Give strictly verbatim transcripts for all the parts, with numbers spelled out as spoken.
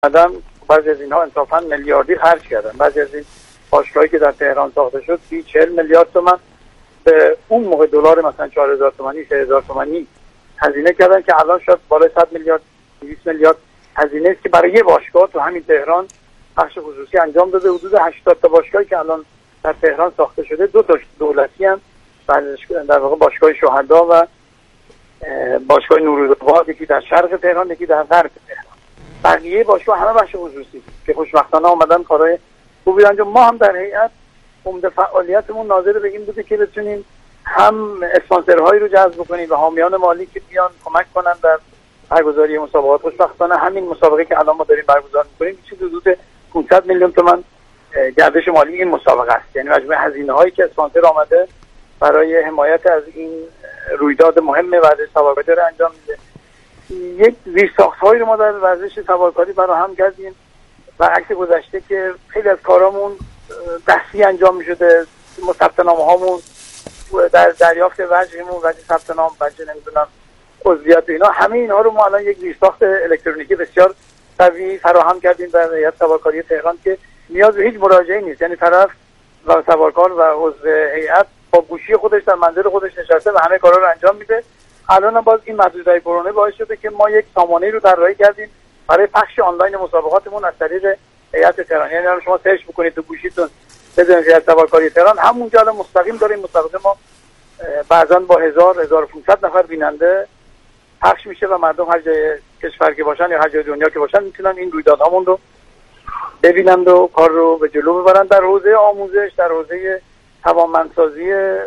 آدم بعضی از اینها انصافا میلیاردی خرج کردن. بعضی از این باشگاهی که در تهران ساخته شد سی چهل میلیارد تومان به اون موقع دلار مثلا چهار هزار تومانی سه هزار تومانی هزینه کردن که الان شاید بالای صد میلیارد دویست میلیارد هزینه است که برای یه باشگاه تو همین تهران بخش خصوصی انجام داده. حدود هشتاد تا باشگاهی که الان در تهران ساخته شده دو تا دولتی هم در واقع باشگاه شهدا و باشگاه نورالباد، یکی در شرق تهران یکی در غرب تهران. بقیه باشگاه همه بخش خصوصی که خوشبختانه آمدن کارهای خوبی انجام. ما هم در هیئت عمده فعالیتمون ناظر به این بوده که بتونیم هم اسپانسرهایی رو جذب کنیم و حامیان مالی که بیان کمک کنن در برگزاری مسابقات. خوشبختانه همین مسابقه که الان ما داریم برگزار می‌کنیم چیزی حدود پانصد میلیون تومان گردش مالی این مسابقه است، یعنی مجموع هزینه‌هایی که اسپانسر آمده برای حمایت از این رویداد مهم ورزش سوارکاری داره انجام میده. یک زیرساخت‌هایی رو ما در ورزش سوارکاری برای هم کردیم، برعکس گذشته که خیلی از کارامون دستی انجام می‌شده. ثبت نامه‌هامون در دریافت وجهمون، وجه ثبت نام، وجه نمیدونم عضویت اینا، همه اینها رو ما الان یک زیرساخت الکترونیکی بسیار قوی فراهم کردیم در هیئت سوارکاری تهران که نیاز به هیچ مراجعه‌ای نیست. یعنی طرف و سوارکار و عضو هیئت با گوشی خودش در منزل خودش نشسته و همه کارا رو انجام میده. الان هم باز این محدودیت‌های کرونا باعث شده که ما یک سامانه‌ای رو طراحی کردیم برای پخش آنلاین مسابقاتمون از طریق هیئت تهران. یعنی الان شما سرچ بکنید تو گوشیتون بزنید هیئت سوارکاری تهران، همونجا الان مستقیم داره این مسابقه ما بعضاً با هزار هزار و پانصد نفر بیننده پخش میشه و مردم هر جای کشور که باشن یا هر جای دنیا که باشن میتونن این رویدادهامون رو ببینند و کار رو به جلو ببرن. در حوزه آموزش، در حوزه توانمندسازی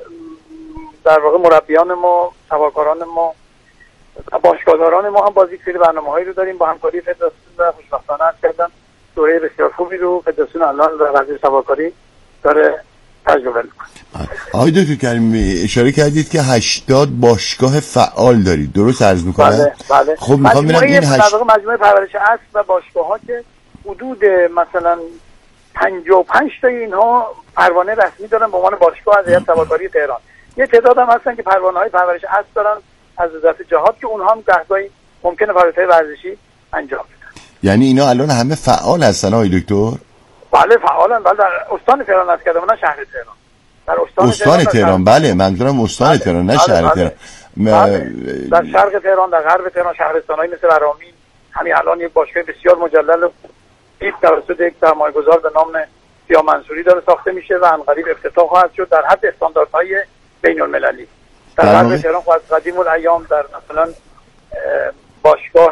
در واقع مربیان ما، سوارکاران ما، باشگاهداران ما هم باز یک سری برنامه‌هایی رو داریم با همکاری فدراسیون و خوشبختانه عرض کردم دوره بسیار خوبی رو فدراسیون الان در ورزش سوارکاری داره تجربه می‌کنه. آقای دکتر کریمی اشاره کردید که هشتاد باشگاه فعال دارید، درست عرض می‌کنم؟ بله بله. خب می‌خوام ببینم این هشت... مجموعه پرورش اصل و باشگاه‌ها که حدود مثلا پنجاه و پنج تا اینها پروانه رسمی دارن به عنوان باشگاه از هیئت سوارکاری تهران. یه تعداد هم هستن که پروانه‌های پرورش اصل دارن از وزارت جهاد که اونها هم گهگاهی ممکنه فعالیت‌های ورزشی انجام بدن. یعنی اینا الان همه فعال هستن آقای دکتر؟ بله فعالن. بله در استان تهران هست کردم نه شهر تهران. در استان, استان تهران, تهران. بله منظورم استان بله. تهران نه شهر تهران. بله. در شرق تهران، در غرب تهران، شهرستان‌های مثل ورامین همین الان یک باشگاه بسیار مجلل یک توسط یک سرمایه‌گذار به نام سیا منصوری داره ساخته میشه و عنقریب افتتاح خواهد شد در حد استانداردهای بین‌المللی. در غرب تهران خواهد قدیم الایام در مثلا باشگاه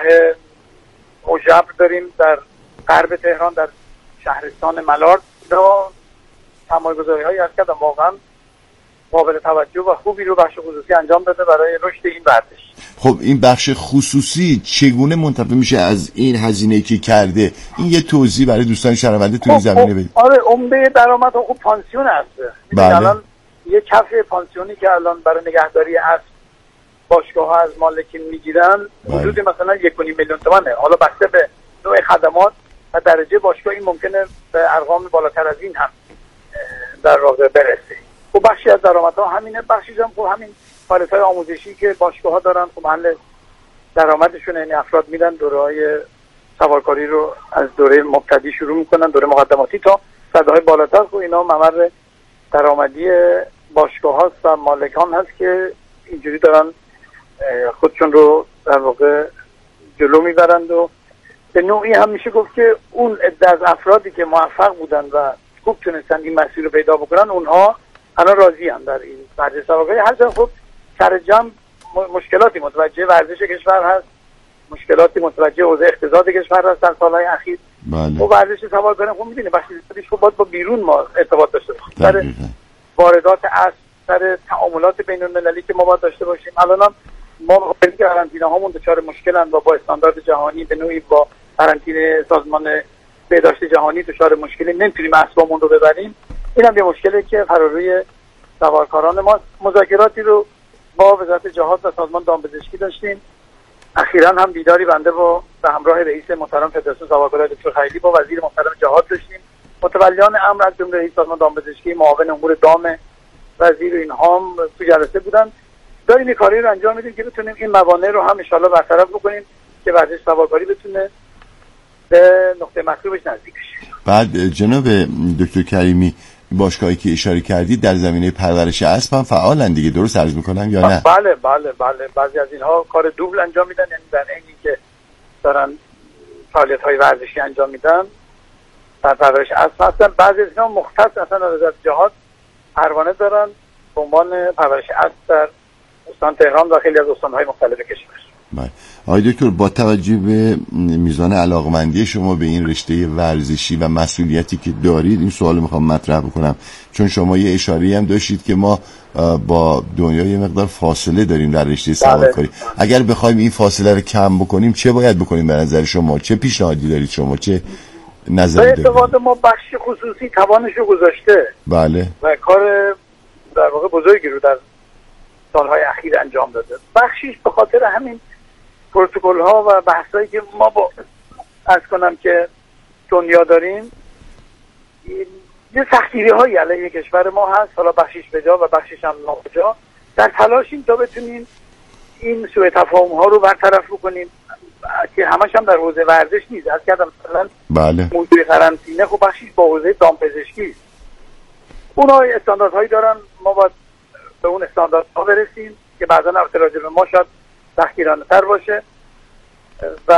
اوژبر داریم در غرب تهران در شهرستان ملارد دا سرمایه‌گذاری‌هایی هست که واقعا قابل توجه و خوبی رو بخش خصوصی انجام داده برای رشد این ورزش. خب این بخش خصوصی چگونه منتفع میشه از این هزینه‌ای که کرده؟ این یه توضیح برای دوستان شنونده تو این خب زمینه بدید. آره عمده درآمد خب پانسیون هست. بله. الان یه کف پانسیونی که الان برای نگهداری اصل باشگاه‌ها از مالکین میگیرن حدود مثلا یک و نیم میلیون تومانه. حالا بسته به نوع خدمات و درجه باشگاه این ممکنه به ارقام بالاتر از این هم در واقع برسه. خب بخشی از درآمدها همینه، بخشی هم خب همین فعالیت‌های آموزشی که باشگاه‌ها دارن خب محل درآمدشون، یعنی افراد میرن دوره‌های سوارکاری رو از دوره مبتدی شروع میکنن، دوره مقدماتی تا سطح‌های بالاتر. خب اینا ممر درآمدی باشگاه‌هاست و مالکان هست که اینجوری دارن خودشون رو در واقع جلو میبرند و به نوعی هم میشه گفت که اون عده از افرادی که موفق بودن و خوب تونستن این مسیر رو پیدا بکنن اونها الان راضی هم در این ورزش سوارکاری. هرچند خب سر جمع مشکلاتی متوجه ورزش کشور هست، مشکلاتی متوجه حوزه اقتصاد کشور هست در سالهای اخیر. بله. خب ورزش سوارکاری خب می‌بینید بخشی زیادیش خب باید با بیرون ما ارتباط داشته باشیم. سر واردات اصل، سر تعاملات بین‌المللی که ما باید داشته باشیم. الان هم ما خیلی قرنطینه‌هامون دچار مشکلن و با استاندارد جهانی به نوعی با قرنطینه سازمان بهداشت جهانی دچار مشکلی نمیتونیم اسبامون رو ببریم. این هم یه مشکلی که فراروی سوارکاران ما. مذاکراتی رو با وزارت جهاد و سازمان دامپزشکی داشتیم. اخیراً هم دیداری بنده با به همراه رئیس محترم فدراسیون سوارکاری دکتر خیلی با وزیر محترم جهاد داشتیم. متولیان امر از جمله رئیس سازمان دامپزشکی، معاون امور دام وزیر اینها هم تو جلسه بودن. داریم این کاری رو انجام میدیم که بتونیم این موانع رو هم ان شاءالله برطرف بکنیم که ورزش سوارکاری بتونه به نقطه مطلوبش نزدیک بشه. بعد جناب دکتر کریمی، باشگاهی که اشاره کردید در زمینه پرورش اسب هم فعالن دیگه، درست عرض میکنم یا نه؟ بله بله بله بعضی از اینها کار دوبل انجام میدن، یعنی در اینی که دارن فعالیت های ورزشی انجام میدن در پرورش اسب هستن. بعضی از اینها مختص اصلا از وزارت جهاد پروانه دارن به عنوان پرورش اسب در استان تهران و خیلی از استان‌های مختلف کشور. بله. آقای دکتر، با توجه به میزان علاقمندی شما به این رشته ورزشی و مسئولیتی که دارید، این سوال میخوام مطرح بکنم، چون شما یه اشاره‌ای هم داشتید که ما با دنیا یه مقدار فاصله داریم در رشته سوارکاری. اگر بخوایم این فاصله رو کم بکنیم چه باید بکنیم به نظر شما؟ چه پیشنهادی دارید شما؟ چه نظری دارید؟ به اعتقاد ما بخش خصوصی توانش رو گذاشته. بله. و کار در واقع بزرگی رو در سالهای اخیر انجام داده. بخشیش به خاطر همین پروتکل ها و بحثایی که ما با عرض کنم که دنیا داریم، یه سختگیری هایی علیه کشور ما هست، حالا بخشیش به جا و بخشیش هم ناجا. در تلاشیم تا بتونیم این سوء تفاهم ها رو برطرف بکنیم که همش هم در حوزه ورزش نیست. از کردم مثلا بله. موضوع قرنطینه خب بخشیش با حوزه دامپزشکی است. اونها استانداردهایی دارن، ما باید به اون استانداردها برسیم که بعضا راجع به ما شاید سختگیرانه تر باشه و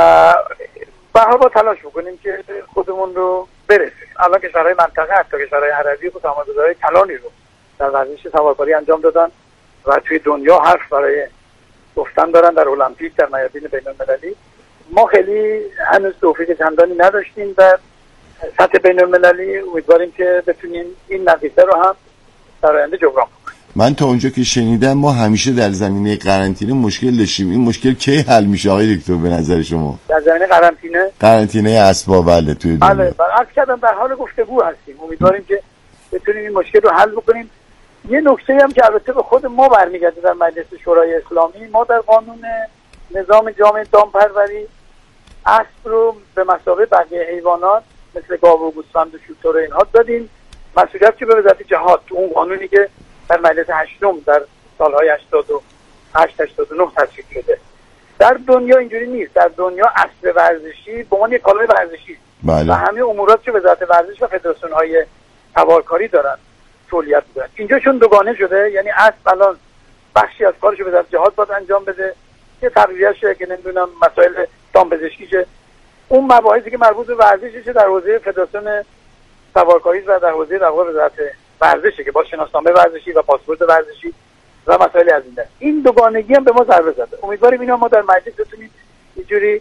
به هر حال تلاش بکنیم که خودمون رو برسیم. الان کشورهای منطقه حتی کشورهای عربی خود سرمایه‌گذاری کلانی رو در ورزش سوارکاری انجام دادن و توی دنیا حرف برای گفتن دارن، در المپیک، در میادین بین‌المللی. ما خیلی هنوز توفیق چندانی نداشتیم در سطح بین‌المللی. امیدواریم که بتونیم این نقیصه رو هم در آینده جبران کنیم. من تا اونجا که شنیدم ما همیشه در زمینه قرنطینه مشکل داشتیم. این مشکل کی حل میشه آقای دکتر به نظر شما؟ در زمینه قرنطینه قرنطینه اسباب بله توی دنیا. بله، عرض کردم در حال گفتگو هستیم. امیدواریم که بتونیم این مشکل رو حل بکنیم. یه نکته هم که البته به خود ما برمیگرده در مجلس شورای اسلامی، ما در قانون نظام جامع دامپروری اسب رو به مثابه بقیه حیوانات مثل گاو و گوسفند و شتر اینها دادیم مسئولیت که به وزارت جهاد، تو اون قانونی که در مجلس هشتم در سالهای هشتاد و هشت هشتاد و نه تصویب شده. در دنیا اینجوری نیست. در دنیا اسب ورزشی به عنوان یک کالای ورزشی بله. و همه امورات که وزارت ورزش و فدراسیون‌های سوارکاری دارن تولید می‌کنن. اینجا چون دوگانه شده، یعنی اسب الان بخشی از کارش رو وزارت جهاد باید انجام بده که تغذیه‌شه، که نمیدونم مسائل دامپزشکیشه، اون مباحثی که مربوط به ورزششه در حوزه فدراسیون سوارکاری و در حوزه در واقع وزارت ورزشه که با شناسنامه ورزشی و پاسپورت ورزشی و مسائل از این دست. این دوگانگی هم به ما ضربه زده. امیدواریم اینا ما در مجلس بتونیم اینجوری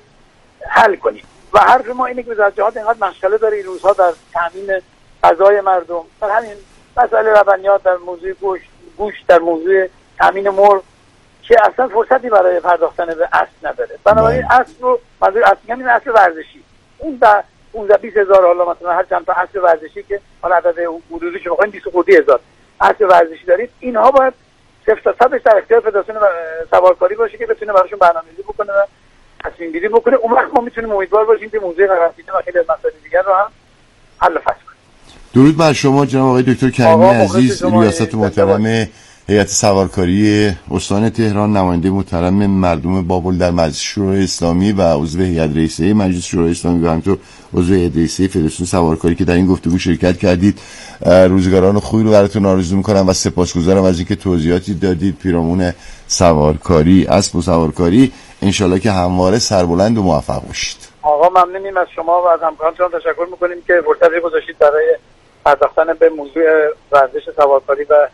حل کنیم. و حرف ما اینه که وزارت جهاد اینقدر مشغله داره این روزها در تامین غذای مردم، در همین مسائل لبنیات، در موضوع گوشت، گوشت در موضوع تامین مرغ، که اصلا فرصتی برای پرداختن به اسب نداره. بنابراین اسب رو منظور اسب همین اسب ورزشی، اون در پانزده بیست هزار، حالا مثلا هر چند تا اسب ورزشی که حالا عدد حدودش بخواید بیست هزار اسب ورزشی دارید، اینها باید صفر تا صدش در اختیار فدراسیون سوارکاری باشه که بتونه براشون برنامه‌ریزی بکنه و تصمیم گیری بکنه. اون وقت ما میتونیم امیدوار باشیم که موضوع قرنطینه و خیلی از مسائل دیگر رو هم حل فصل کنیم. درود بر شما جناب آقای دکتر کریمی عزیز، ریاست محترم هیئت سوارکاری استان تهران، نماینده محترم مردم بابل در مجلس شورای اسلامی و عضو هیئت رئیسه مجلس شورای اسلامی و همینطور عضو هیئت رئیسه فدراسیون سوارکاری که در این گفتگو شرکت کردید. روزگاران خوبی رو براتون آرزو می‌کنم و سپاسگزارم از اینکه توضیحاتی دادید پیرامون سوارکاری، اسب و سوارکاری. انشالله که همواره سربلند و موفق باشید. آقا ممنونیم از شما و از همکارانتون، تشکر می‌کنیم که فرصتی گذاشتید برای پرداختن به موضوع ورزش سوارکاری و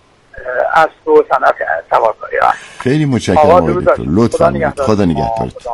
اسب و صنعت سوارکاری. خیلی متشکرم آقای دکتر، لطفاً خدا نگهدارتون.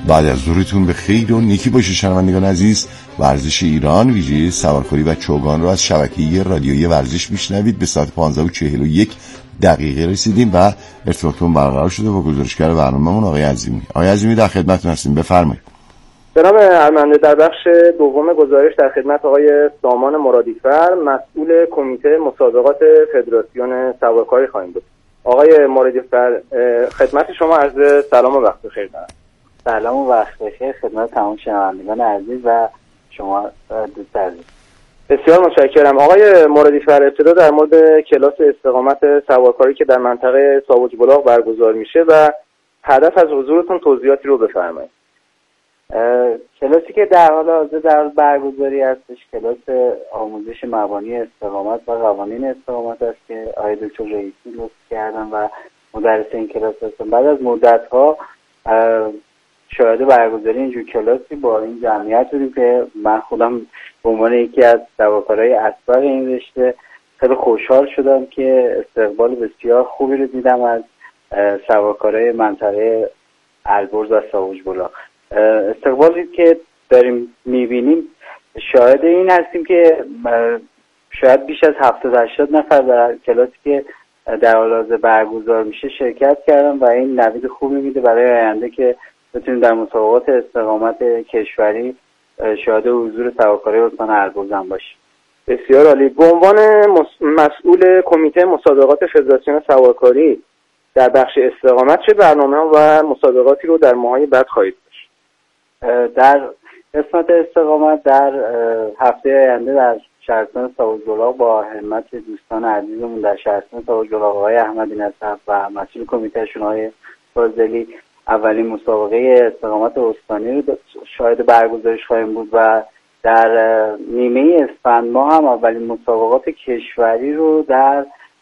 بعد از ظهرتون به خیر و نیکی باشه شنوندگان عزیز. ورزش ایران ویژه سوارکاری و چوگان رو از شبکه رادیویی ورزش میشنوید. به ساعت پانزده و چهل و یک دقیقه رسیدیم و ارتباطمون برقرار شده با گزارشگر برنامه‌مون آقای عظیمی. آقای عظیمی در خدمتتون هستیم، بفرمایید. جناب ارمنده، در بخش دوم گزارش در خدمت آقای سامان مرادیفر مسئول کمیته مسابقات فدراسیون سوارکاری خواهیم بود. آقای مرادیفر، خدمت شما عرض سلام و وقت بخیر دارم. سلام و وقت بخیر خدمت تمام شنوندگان عزیز و شما دوست عزیز. بسیار متشکرم. آقای مرادیفر، ابتدا در مورد کلاس استقامت سوارکاری که در منطقه ساوج بلاغ برگزار میشه و هدف از حضورتون توضیحاتی رو بفرمایید. کلاسی که در حال حاضر در برگزاری هستش کلاس آموزش مبانی استقامت و قوانین استقامت است که آقای دکتر رئیسی لطف کردن و مدرس این کلاس هستن. بعد از مدت‌ها شاهد برگزاری اینجور کلاسی با این جمعیت بودیم که من خودم به عنوان یکی از سوارکارهای اسبق این رشته خیلی خوشحال شدم که استقبال بسیار خوبی رو دیدم از سوارکارهای منطقه البرز و ساوج بلاغ. استقبالی که داریم میبینیم شاهد این هستیم که شاید بیش از هفتاد هشتاد نفر در کلاسی که در حال حاضر برگزار میشه شرکت کردن و این نوید خوبی میده برای آینده که بتونیم در مسابقات استقامت کشوری شاهد حضور سوارکارهای استان البرز هم باشیم. بسیار عالی. به عنوان مسئول کمیته مسابقات فدراسیون سوارکاری در بخش استقامت چه برنامه و مسابقاتی رو در ماهای بعد خواهید داشت؟ در قسمت استقامت در هفته آینده در شهرستان ساوج بلاغ با همت دوستان عزیزمون در شهرستان ساوج بلاغ آقای احمدی نصب و مسئول کمیتهشون آقای فاضلی اولین مسابقه استقامت استانی رو شاهد برگزارش خواهیم بود و در نیمه اسفند ماه هم اولین مسابقات کشوری رو در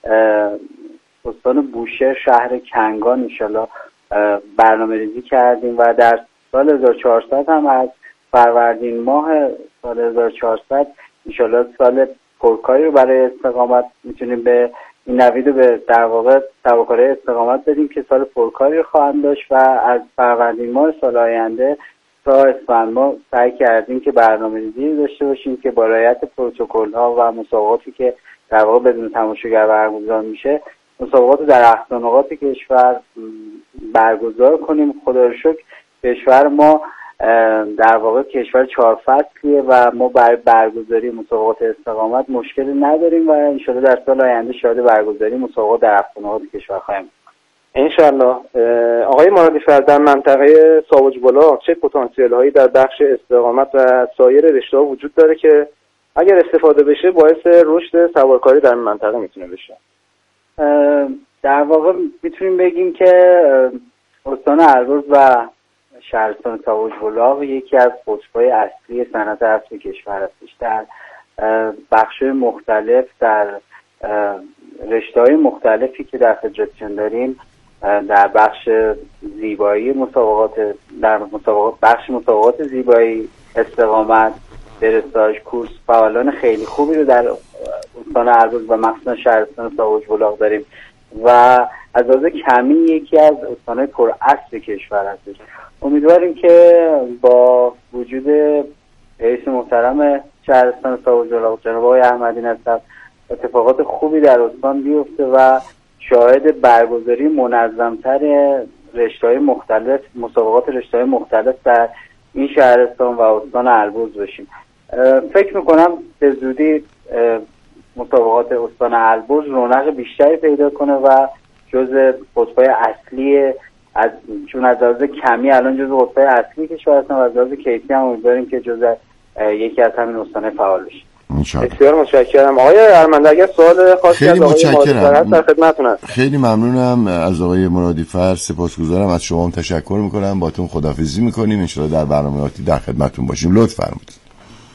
استان بوشهر شهر کنگان انشالله برنامه ریزی کردیم و در سال هزار و چهارصد هم از فروردین ماه سال هزار و چهارصد انشالله سال پرکاری رو برای استقامت میتونیم به این نوید رو به در واقع سوارکارهای استقامت بدیم که سال پرکاری رو خواهند داشت و از فروردین ماه سال آینده تا اسفند ماه سعی کردیم که برنامه‌ریزی داشته باشیم که با رعایت پروتکل‌ها و مسابقاتی که در واقع بدون تماشاگر برگزار میشه مسابقات در احسن نقاط کشور برگزار کنیم. خدا رو شکر کشور ما در واقع کشور چهار فصلیه و ما برای برگزاری مسابقات استقامت مشکلی نداریم و انشالله در سال آینده شاهد برگزاری مسابقات در احسن نقاط کشور خواهیم. انشالله. آقای مرادیفر، در منطقه ساوج بلاغ چه پتانسیل هایی در بخش استقامت و سایر رشته ها وجود داره که اگر استفاده بشه باعث رشد سوارکاری در منطقه میتونه بشه؟ در واقع میتونیم بگیم که استان البرز و شهرستان ساوج بلاغ یکی از قطب‌های اصلی صنعت اسب کشور هستش. در بخش‌های مختلف در رشته‌های مختلفی که در فدراسیون داریم در بخش زیبایی مسابقات در مسابقات بخش مسابقات زیبایی استقامت درستاژ کورس فعالان خیلی خوبی رو در استان البرز و مخصوصا شهرستان ساوج بلاغ داریم و از لحاظ کمی یکی از استان‌های پر اسب کشور هستش. امیدواریم که با وجود رئیس محترم شهرستان ساوج بلاغ جناب آقای احمدی نصب اتفاقات خوبی در استان بیفته و شاهد برگزاری منظم‌تر رشته‌های مختلف مسابقات رشته‌های مختلف در این شهرستان و استان البرز باشیم. فکر میکنم به زودی مسابقات استان البرز رونق بیشتری پیدا کنه و جزء قطب‌های اصلی از چون از لحاظ کمی الان جزء قطب‌های اصلی کشور هستن و از لحاظ کیفی هم امیدواریم که جزء یکی از همین استان‌های فعال بشه. بسیار متشکرم. آقای ارمنده، اگر سوال خاصی از آقای مرادیفر در خدمتتون هست. خیلی ممنونم از آقای مرادیفر، سپاسگزارم از شما، هم تشکر میکنم، باتون خداحافظی میکنیم، ان شاءالله در برنامه‌اتی در خدمتتون باشیم. لطف فرمودید.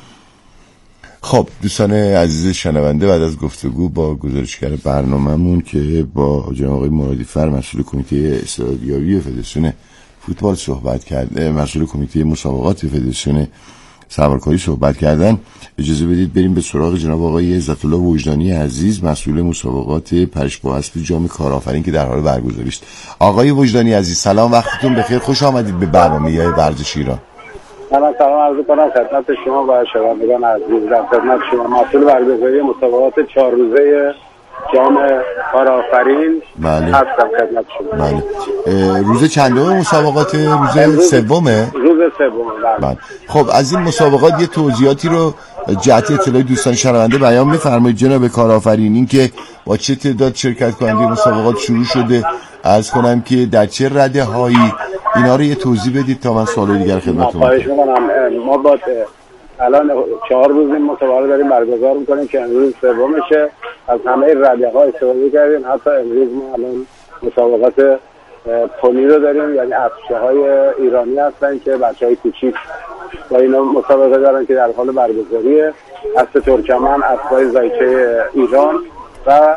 خب دوستان عزیز شنونده، بعد از گفتگو با گزارشگر برنامه‌مون که با جناب آقای مرادیفر مسئول کمیته استعدادیابی فدراسیون فوتبال صحبت کرد، مسئول کمیته مسابقات فدراسیون سوارکاری صحبت کردن، اجازه بدید بریم به سراغ جناب آقای عزت الله وجدانی عزیز، مسئول مسابقات پرش‌با اسب جام کارآفرین که در حال برگزاری است. آقای وجدانی عزیز سلام، وقتتون بخیر، خوش آمدید به برنامه ورزش ایران. من سلام عرض کنم خدمت شما و شنوندگان عزیز. در خدمت شما مسئول برگزاری مسابقات چهار روزه جام کارآفرین بله. هستم خدمت شما. بله. روز چندم مسابقات؟ روز سومه؟ روز سوم. بله. خب از این مسابقات یه توضیحاتی رو جهت اطلاع دوستان شنونده بیان می‌فرمایید جناب کارآفرین، این که با چه تعداد شرکت کننده مسابقات شروع شده، عرض کنم که در چه رده‌هایی، اینا رو یه توضیح بدید تا من سوال دیگر خدمتتون. خواهش می‌کنم. ما با الان چهار روز این مسابقه داریم برگزار می‌کنیم که امروز سومشه. از همه رده‌ها استفاده کردیم. حتی امروز ما الان مسابقات پونی رو داریم، یعنی اسب‌های ایرانی هستن که بچه‌های کوچیک با اینا مسابقه دارن که در حال برگزاریه. اسب ترکمن، اسب‌های زایچه ایران و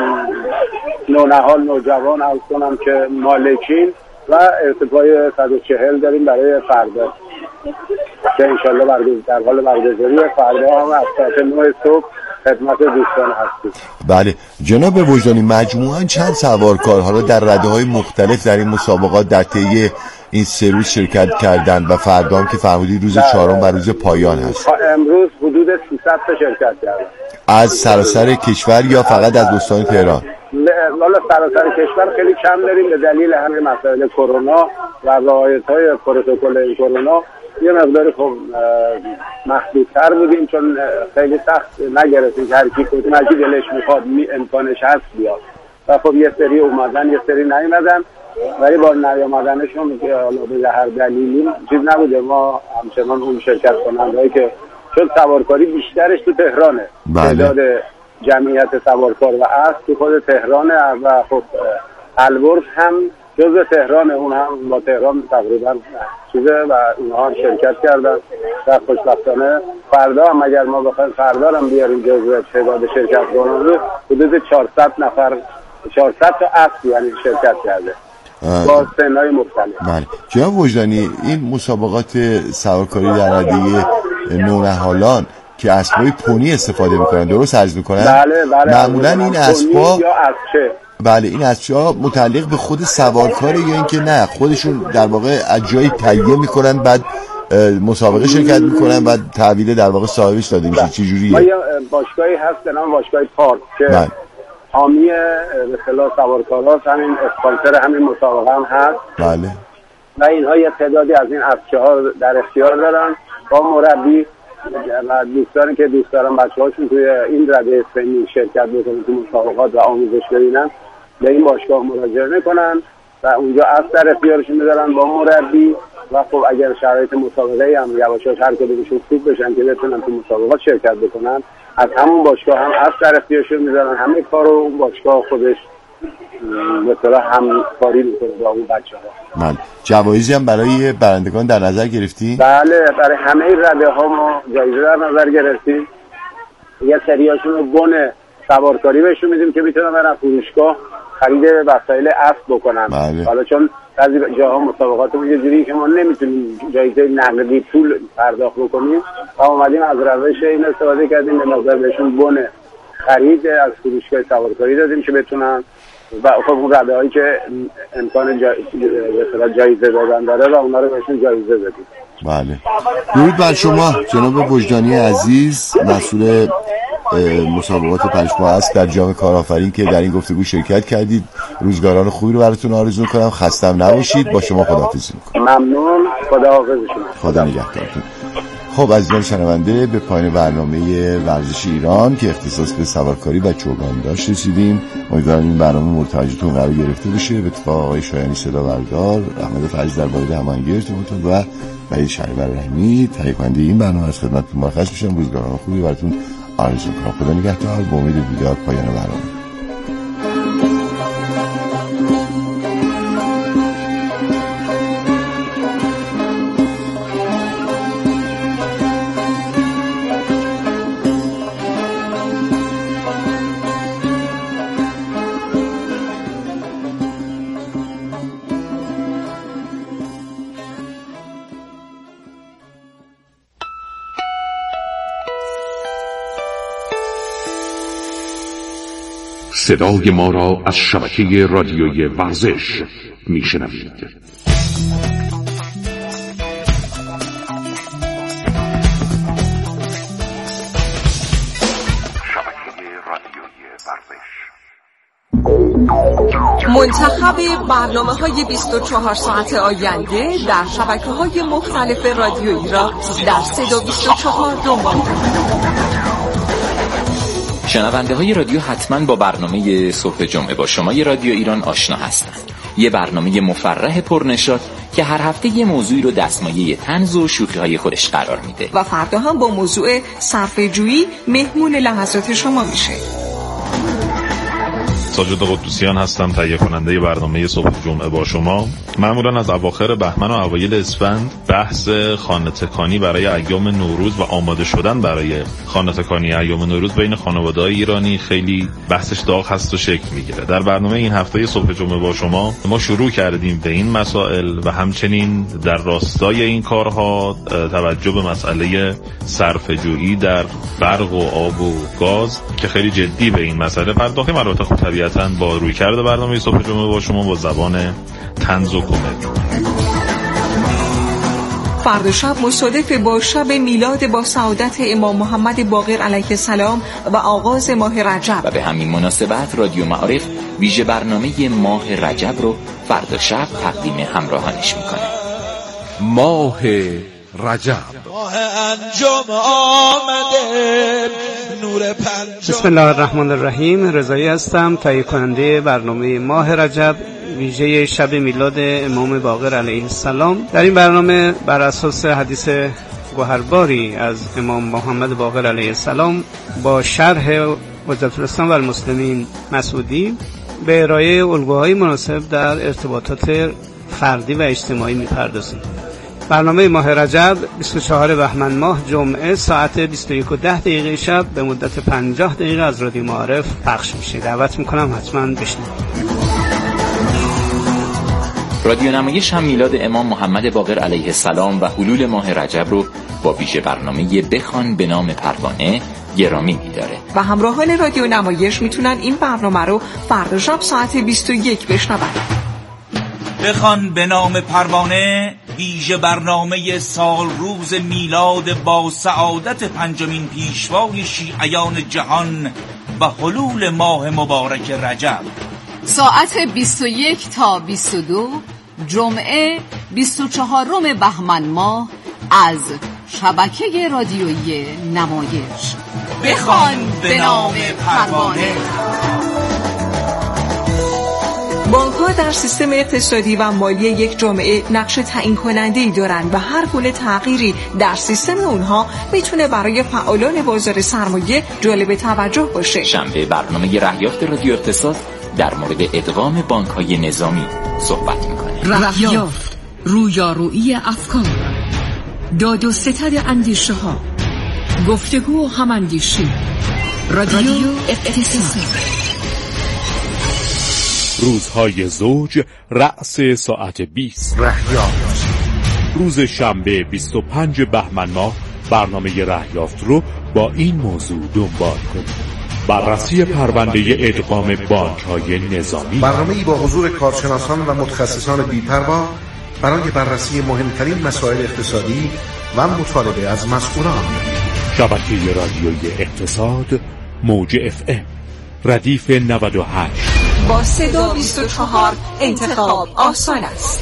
نونهال نوجوان از کنم که مالکین و ارتفاع صد و چهل داریم برای فردا که انشالله برگزار در حال برگزاریه. فردا هم از ساعت نه صبح خدمت دوستان هستیم. بله جناب وجدانی، مجموعاً چند سوارکار حالا در رده‌های مختلف در این مسابقات در طی این سه روز شرکت کردن و فردا هم که فرمودید روز چهارم و روز پایان هست؟ امروز حدود سیصد تا شرکت کردن. از سراسر کشور یا فقط از استان تهران؟ والا سراسر کشور خیلی کم داریم به دلیل همین مسائل کرونا و رعایت‌های پروتکل این کرونا. یه مقدار خب محدودتر بودیم چون خیلی سخت نگرفتیم که هر کی کدوم هر کی دلش میخواد می امکانش هست بیاد و خب یه سری اومدن یه سری نیومدن، ولی با نیامدنشون که حالا به هر دلیلی چیز نبوده. ما همچنان اون شرکت کنندهایی که چون سوارکاری بیشترش تو تهرانه، تعداد جمعیت سوارکار و اسب تو خود تهرانه و خب البرز هم جزء تهرانه، اون هم با تهران تقریبا چیزه و اونها هم شرکت کردن و خوشبختانه فردا هم اگر ما بخوایم فردا هم بیاریم جزء تعداد شرکت کننده حدود چهارصد نفر چهارصد تا اسب یعنی شرکت کرده با سن‌های مختلف. بله جناب وجدانی، این مسابقات سوارکاری در رده نونهالان که اسبای پونی استفاده میکنن درست عرض میکنن؟ بله بله. معمولا این اسبا یا اسچه بله این اسبا متعلق به خود سوارکاره یا اینکه نه خودشون در واقع از جایی تهیه میکنن بعد مسابقه شرکت میکنن بعد تحویل در واقع صاحبش داده میشه؟ چه جوریه؟ ما یه باشگاهی هست به نام باشگاه پارک که بله. حامی به اصطلاح سوارکارا همین اسپانسر همین مسابقه هم هست. بله. و اینها یه تعدادی از این اسب‌ها در اختیار دارن با مربی و دوستانی که دوست دارن بچه‌هاشون توی این رده سنی شرکت بکنن تو مسابقات و آموزش ببینن به این باشگاه مراجعه میکنن و اونجا از در اختیارشون میذارن با مربی و خب اگر شرایط مسابقه هم یواشاش هر کدومشون خوب بشن که بتونن تو مسابقات شرکت بکنن از همون باشگاه هم از در اختیارشون میذارن. همه کارو اون باشگاه خودش مثلا همکاری میکنه با اون بچه‌ها. بله. جوایزی هم برای برندگان در نظر گرفتی؟ بله برای همه رده ها ما جایزه در نظر گرفتیم. یه سریاشون رو بن سوارکاری بهشون میدیم که میتونن برن فروشگاه خرید وسایل اسب بکنن. بله. حالا چون بعضی جاها مسابقاتمون یه جوری که ما نمیتونیم جایزه نقدی پول پرداخت بکنیم و اومدیم از روش این استفاده کردیم به مقدار بهشون بن خرید از فروشگاه سوارکاری دادیم که بتونن و خب اون رده هایی که امکان جا... جایزه دادن داره و اونا رو بهشون جایزه بدیم. بله درود بر شما جناب وجدانی عزیز، مسئول مسابقات پرش‌با است در جام کارآفرین که در این گفتگو شرکت کردید. روزگاران خوبی رو براتون آرزو می‌کنم، خستم نباشید. با شما خداحافظی می‌کنم. ممنون، خداحافظ شما. خدا نگهدارتون. خب عزیزان شنونده به پایان برنامه ورزش ایران که اختصاص به سوارکاری و چوگان داشت رسیدیم. امیدوارم این برنامه مرتجعتون قرار گرفته باشه. به اتفاق آقای شایانی صدا بردار، احمد فرج در واحد هماهنگی ارتباطات و وحید شهریور رحیمی تهیه کننده این برنامه از خدمتتون مرخص میشم. روزگاران خوبی براتون آرزو می‌کنم. خدا نگهدار. با امید دیدار پایان برنامه. صدای ما را از شبکه رادیویی ورزش میشنوید. منتخب برنامه‌های بیست و چهار ساعت آینده در شبکه‌های مختلف رادیویی را در صدا بیست و چهار دنبال شنونده های رادیو حتما با برنامه صبح جمعه با شما ی رادیو ایران آشنا هستند. یه برنامه مفرح پرنشاط که هر هفته یه موضوعی رو دستمایه طنز و شوخی های خودش قرار میده و فردا هم با موضوع صرفه‌جویی مهمون لحظات شما میشه. ساجد قدوسیان هستم، تهیه کننده برنامه صبح جمعه با شما. معمولا از اواخر بهمن و اوایل اسفند بحث خانه تکانی برای ایام نوروز و آماده شدن برای خانه تکانی ایام نوروز بین خانواده‌های ایرانی خیلی بحثش داغ هست و شکل میگیره. در برنامه این هفته صبح جمعه با شما ما شروع کردیم به این مسائل و همچنین در راستای این کارها توجه به مسئله صرفه‌جویی در برق و آب و گاز که خیلی جدی به این مسئله پرداختیم. البته خب طبیعتاً با رویکرد برنامه صبح جمعه با شما با زبان طنز و کمدی. فردا شب مصادف با شب میلاد با سعادت امام محمد باقر علیه السلام و آغاز ماه رجب و به همین مناسبت رادیو معارف ویژه برنامه ماه رجب رو فردا شب تقدیم همراهانش میکنه. ماه رجب ماه انجام آمده نور پنجم. بسم الله الرحمن الرحیم. رضایی هستم، تهیه کننده برنامه ماه رجب ویژه شب میلاد امام باقر علیه السلام. در این برنامه بر اساس حدیث گوهرباری از امام محمد باقر علیه السلام با شرح حجت الاسلام و المسلمین مسعودی به ارائه الگوهای مناسب در ارتباطات فردی و اجتماعی میپردازیم. برنامه ماه رجب بیست و چهارم بهمن ماه جمعه ساعت بیست و یک و ده دقیقه شب به مدت پنجاه دقیقه از رادیو معارف پخش میشه. دعوت میکنم حتما بشنوید. رادیو نمایش هم میلاد امام محمد باقر علیه السلام و حلول ماه رجب رو با ویژه برنامه بخوان به نام پروانه گرامی می‌داره و همراهان رادیو نمایش میتونن این برنامه رو فردا شب ساعت بیست و یک بشنون. بخوان به نام پروانه ویژه برنامه سال روز میلاد با سعادت پنجمین پیشوای شیعیان جهان و حلول ماه مبارک رجب ساعت بیست و یک تا بیست و دو جمعه بیست و چهارم بهمن ماه از شبکه رادیویی نمایش. بخوان به نام پروانه. بانک‌ها در سیستم اقتصادی و مالی یک جامعه نقش تعیین کننده‌ای دارند و هر گونه تغییری در سیستم اونها میتونه برای فعالان بازار سرمایه جالب توجه باشه. شنبه برنامه رهیافت رادیو اقتصاد در مورد ادغام بانک‌های نظامی صحبت می‌کنه. رهیافت، رویارویی افکار، داد و ستد اندیشه‌ها، گفتگو و هماندیشی. رادیو اقتصاد. روزهای زوج رأس ساعت بیست. رهیافت روز شنبه بیست و پنجم بهمن ماه برنامه رهیافت رو با این موضوع دنبال کنید. بررسی پرونده ادغام بانک‌های نظامی. برنامه‌ای با حضور کارشناسان و متخصصان بی‌پروا برای بررسی مهمترین مسائل اقتصادی و مطالبه از مسئولان. شبکه رادیویی اقتصاد موج اف ام ردیف نود و هشت. با صدا بیست و چهار انتخاب آسان است.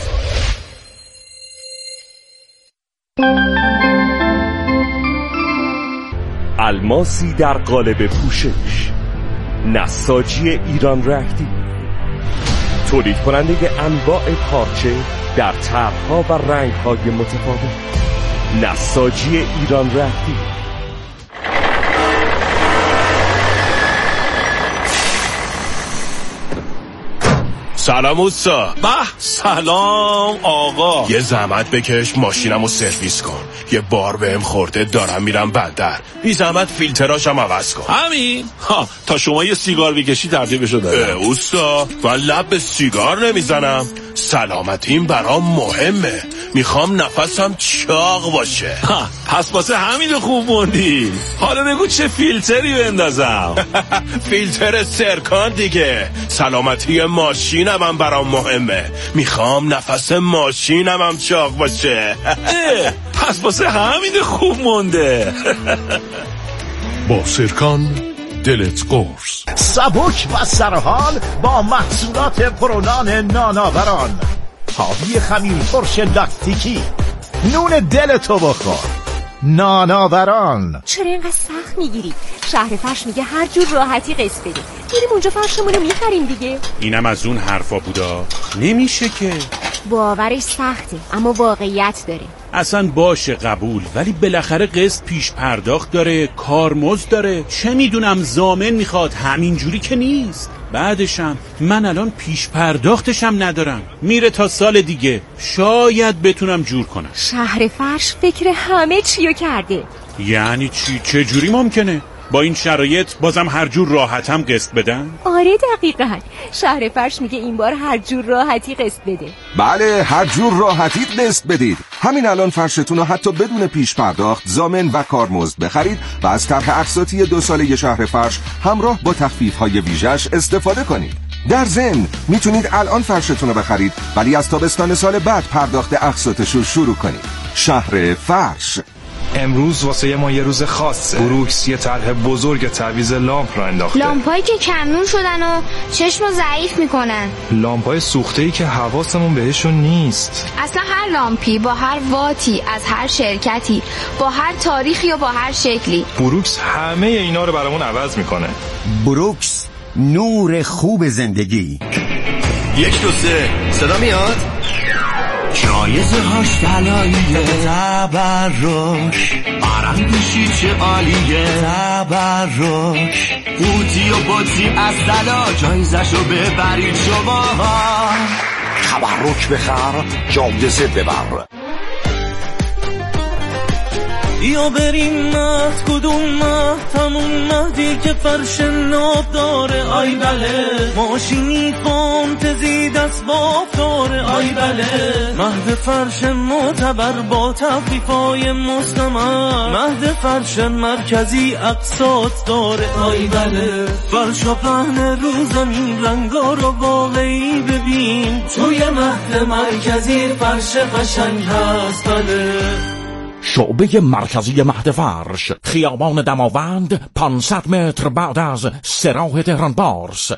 الماسی در قالب پوشش، نساجی ایران رهدی، تولید کننده انواع پارچه در طرح‌ها و رنگ‌های متفاوت، نساجی ایران رهدی. سلام اوستا. به سلام آقا. یه زحمت بکش ماشینمو سرویس کن. یه بار بهم خورده دارم میرم بندر. بی زحمت فیلتراشم عوض کن. همین؟ ها تا شما یه سیگار بکشی ترتیبشو دادم. اوستا من لب به سیگار نمیزنم. سلامتیم برام مهمه. میخوام نفسم چاق باشه. ها، پس واسه همین خوب موندی. حالا بگو چه فیلتری بندازم؟ فیلتر سرکان دیگه. سلامتی ماشینم هم برام مهمه. میخوام نفس ماشینم هم چاق باشه. پس واسه همین خوب مونده. با سرکان دلت قرص. سبک و سرحال با محصولات پرونان ناناوران، حاوی خمیر ترش لاکتیکی. نون دلتو بخور. ناناوران. چرا اینقدر سخت میگیری؟ شهر فرش میگه هر جور راحتی قسط بده. میریم اونجا فرشمونو میخریم دیگه. اینم از اون حرفا بودا. نمیشه که. باورش سخته اما واقعیت داره. اصلا باشه قبول، ولی بالاخره قسط پیش پرداخت داره، کارمزد داره. چه میدونم ضامن میخواد، همینجوری که نیست. بعدشم من الان پیش پرداختشم ندارم، میره تا سال دیگه. شاید بتونم جور کنم. شهر فرش فکر همه چیو کرده. یعنی چی؟ چه جوری ممکنه؟ با این شرایط بازم هر جور راحتم قسط بدن؟ آره دقیقاً. شهر فرش میگه این بار هر جور راحتی قسط بده. بله، هر جور راحتی قسط بدید. همین الان فرشتون رو حتی بدون پیش پرداخت، ضامن و کارمزد بخرید و از طرح اقساطی دو ساله شهر فرش همراه با تخفیف‌های ویژه‌اش استفاده کنید. در ضمن میتونید الان فرشتون رو بخرید ولی از تابستان سال بعد پرداخت اقساطش رو شروع کنید. شهر فرش. امروز واسه ما یه روز خاصه. بروکس یه طرح بزرگ تعویض لامپ را انداخته. لامپایی که کمنون شدن و چشمو ضعیف میکنن. لامپای سوخته‌ای که حواسمون بهشون نیست. اصلا هر لامپی با هر واتی از هر شرکتی با هر تاریخی و با هر شکلی، بروکس همه اینا رو برامون عوض میکنه. بروکس، نور خوب زندگی. یک دو سه صدا میاد؟ جایزه هاش طلاییه، تبرک آرندشی چه عالیه، تبرک قوطی و بطی از طلا، جایزشو ببرید شما. تبرک بخر، جایزه ببر. یا بریم مهد، کدوم مهد؟ همون مهدی که فرش ناب داره. آی بله، ماشینی فانتزی دست باف داره. آی بله، مهد فرش معتبر با تخفیفای مستمر. مهد فرش مرکزی اقساط داره. آی بله، فرش و پهن رو زمین، رنگا رو واقعی ببین. توی مهد مرکزی فرش قشنگ هست. بله، شعبه مرکزی مهد فرش، خیابان دماوند، پانصد متر بعد از سراح تهران بارس.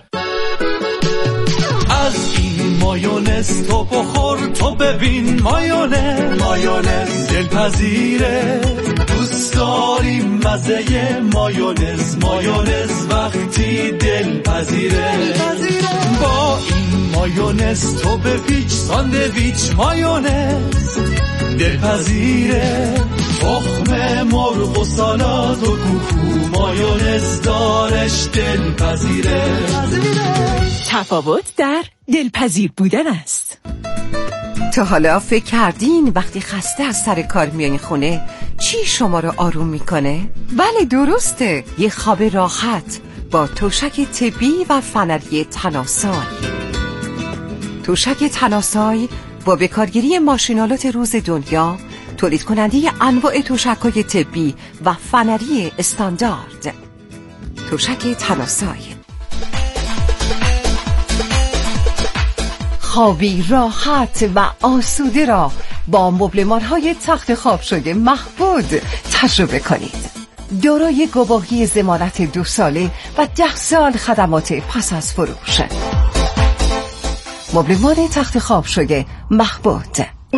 از این مایونز تو بخور، تو ببین مایونز. مایونز دلپذیره، دوست داریم مزه مایونز. مایونز وقتی دلپذیره، با این مایونز تو بپیچ ساندویچ. مایونز دلپذیره، تخم مرغ و سالاد و کوکو. مایونز دارش دلپذیره. تفاوت در دلپذیر بودن است. تا حالا فکر کردین وقتی خسته از سر کار میایین خونه چی شما رو آروم میکنه؟ بله درسته، یه خواب راحت با توشک طبی و فنری تناسای. توشک تناسای با بکارگیری ماشینالات روز دنیا، تولید کننده انواع توشک‌های طبی و فنری استاندارد. توشک تناسای، خوابی راحت و آسوده را با مبلمان‌های تخت خواب شده محبود تجربه کنید. دارای گواهی ضمانت دو ساله و ده سال خدمات پس از فروش. مبلمان تخت خواب شده محبود.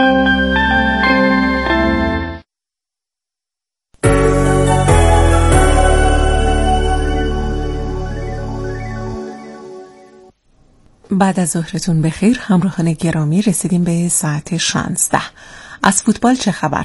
بعد از ظهرتون بخیر همراهان گرامی، رسیدیم به ساعت شانزده. از فوتبال چه خبر؟